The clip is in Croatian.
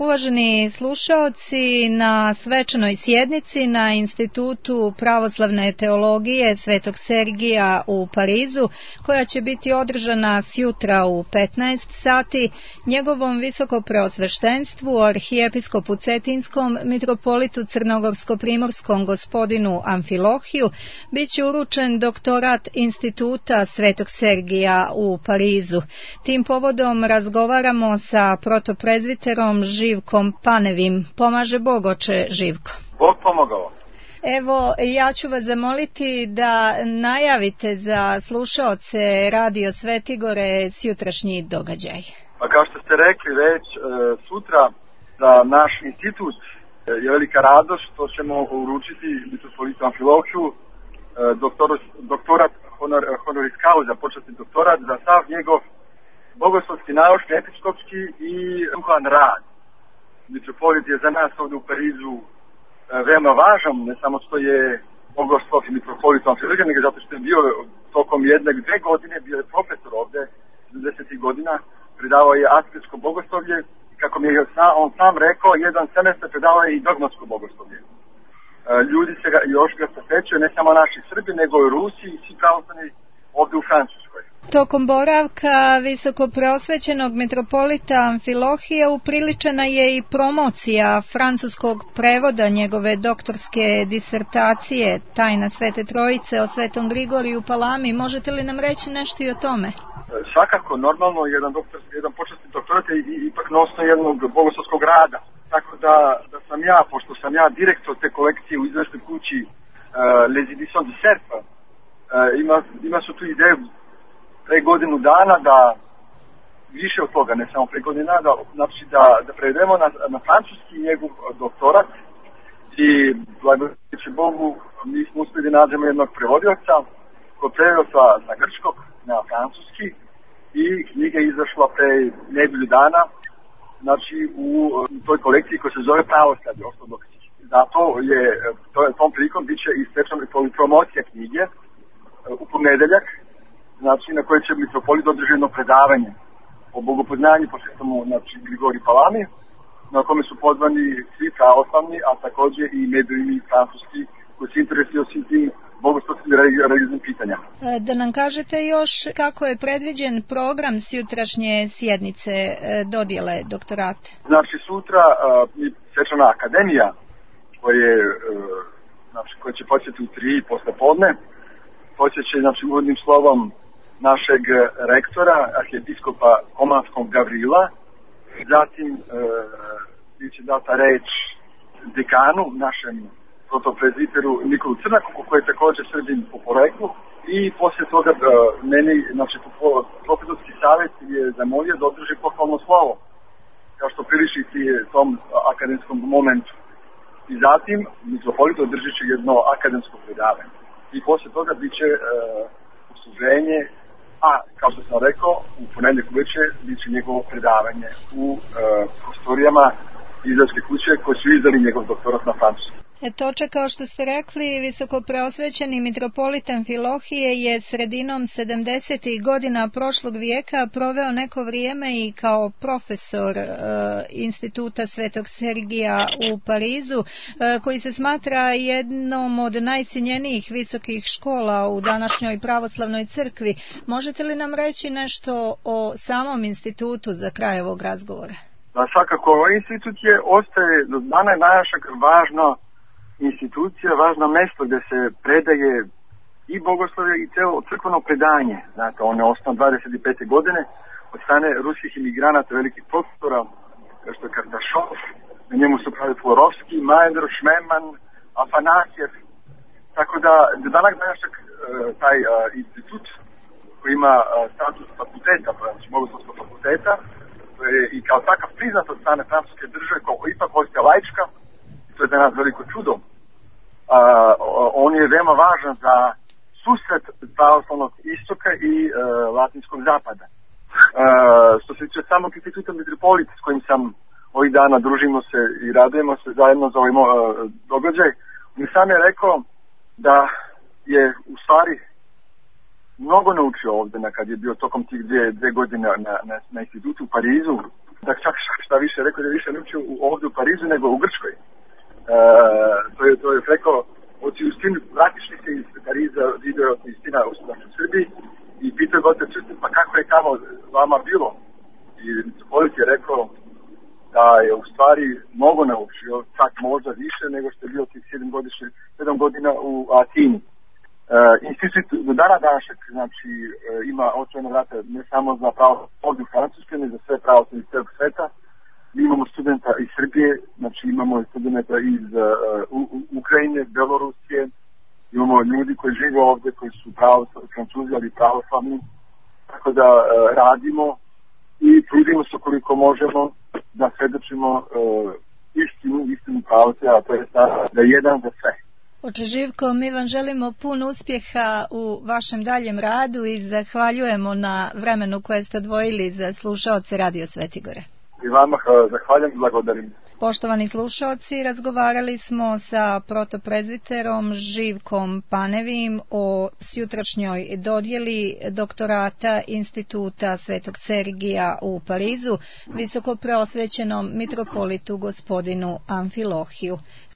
Uvaženi slušaoci, na svečanoj sjednici na Institutu pravoslavne teologije Svetog Sergija u Parizu, koja će biti održana sjutra u 15 sati, njegovom visokopreosveštenstvu, arhijepiskopu Cetinskom, mitropolitu Crnogorsko-primorskom gospodinu Amfilohiju, bit će uručen doktorat Instituta Svetog Sergija u Parizu. Tim povodom razgovaramo sa protoprezviterom Živkom Panevim. Pomaže Bog, oče Živko. Bog pomogao. Evo, ja ću vas zamoliti da najavite za slušaoce Radio Svetigore sutrašnji događaj. Pa kao što ste rekli već, sutra za naš institut je velika radost što ćemo uručiti mitropolitu Amfilohiju doktorat honoris causa, počasni doktorat za sav njegov bogoslovski, naučni, episkopski i duhovan rad. Mitropolit je za nas ovdje u Parizu veoma važan, ne samo što je bogoslov i mitropolit Amfilohije, nego zato što je bio tokom 1-2 godine, bio je profesor ovdje, 70. godina, predavao je asketsko bogoslovlje i kako mi je on sam rekao, jedan semestar predavao je i dogmatsko bogoslovlje. Ljudi se još ga posvećuju, ne samo naši Srbi, nego i Rusi i svi pravoslavni ovdje u Francuskoj. Tokom boravka visokopreosvećenog mitropolita Amfilohija upriličena je i promocija francuskog prevoda njegove doktorske disertacije Tajna Svete Trojice o Svetom Grigoriju Palami. Možete li nam reći nešto i o tome? Svakako, normalno, jedan počasni doktorat je ipak na osnovu jednog bogoslovskog rada. Tako da sam ja, pošto sam ja direktor te kolekcije u izvršnoj kući Les Editions du Cercle, ima su tu ideju pre godinu dana da više od toga, ne samo pre godinu dana, da prevedemo na francuski njegov doktorat i blagodajući Bogu mi smo uspjeli da nađemo jednog prevodioca koji preveo sa grčkog na francuski i knjiga je izašla pre nedelju dana, znači u toj kolekciji koja se zove Pravoslavlje ortodoksi. Zato je tom prilikom bit će i svečana promocija knjige u ponedeljak, znači na kojoj će mitropolit održati jedno predavanje o bogopoznanju po Svetom Grigoriju Palami, na kome su pozvani svi pravoslavni, a također i medijni francuski koji se interesuju svim tim bogoslovskim religijskim pitanja. Da nam kažete još kako je predviđen program sutrašnje sjednice dodjele doktorata? Znači sutra svečana akademija koja će početi u 3 poslepodne, počeće uvodnim slovom našeg rektora, arhijepiskopa Komanskog Gavrila, zatim bit će data reč dekanu, našem protoprezviteru Nikolu Crnaku, koji je također Srbin po poreklu, i poslije toga meni, profesorski savjet je zamolio da održi pohvalno slovo, kao što priliči tom akademskom momentu. I zatim mitropolit održit će jedno akademsko predavanje. I poslije toga bit će usluženje, a kao što sam rekao, u ponedjeljak uveče bit će njegovo predavanje u prostorijama izraelske kuće koji su izdali njegov doktorat na francuskom. Toče, kao što ste rekli, visokopreosvećeni mitropolit Amfilohije je sredinom 70. godina prošlog vijeka proveo neko vrijeme i kao profesor Instituta Svetog Sergija u Parizu, koji se smatra jednom od najcijenjenijih visokih škola u današnjoj pravoslavnoj crkvi. Možete li nam reći nešto o samom institutu za kraj ovog razgovora? Da, svakako, ovaj institut ostaje do dana današnjeg važna institucija, važno mjesto gdje se predaje i bogoslovje i celo crkveno predanje. Znate, on je osnovan 25. godine od strane ruskih imigranata, velikih profesora, kao što je Kardašov, na njemu su pravi Florovski, Majer, Šmeman, Afanasjev. Tako da, do danas današnjeg taj institut koji ima status fakulteta, znači bogoslovskog fakulteta, i kao takav priznat od strane francuske države, kao ipak ostaje laička, to je za nas veliko čudo. On je veoma važan za susret pravoslavnog istoka i latinskog zapada. Što se tiče samog instituta mitropolit s kojim sam ovih dana družimo se i radujemo se zajedno za ovaj događaj, on sam je rekao da je u stvari mnogo naučio ovdje kad je bio tokom tih dvije godine na institutu u Parizu, Da čak šta više, rekao da više ne uči ovdje u Parizu nego u Grčkoj. To je rekao, oci Justin, vratiš li se iz Pariza, video Justina u Srbiji i pitao je gote Justin, pa kako je tamo vama bilo? I mitropolit je rekao da je u stvari mnogo naučio, čak možda više nego što je bio tih 7 godina u Atini. Institut do dana današnjeg, znači, ima otvorena vrata ne samo za pravo ovdje u Francuskoj, nego za sve pravoslavne iz cijelog sveta. Mi imamo studenta iz Srbije, znači imamo studenta iz Ukrajine, Belorusije, imamo ljudi koji žive ovdje, koji su Francuzi, ali pravoslavni. Tako da radimo i trudimo se koliko možemo da svedočimo istinu pravoslavlja, a to je da je jedan za sve. Oče Živko, mi vam želimo pun uspjeha u vašem daljem radu i zahvaljujemo na vremenu koje ste odvojili za slušaoce Radio Svetigore. I vama zahvaljujem i blagodarim. Poštovani slušaoci, razgovarali smo sa protoprezbiterom Živkom Panevim o sjutrašnjoj dodjeli doktorata Instituta Svetog Sergija u Parizu visokopreosvećenom mitropolitu gospodinu Amfilohiju.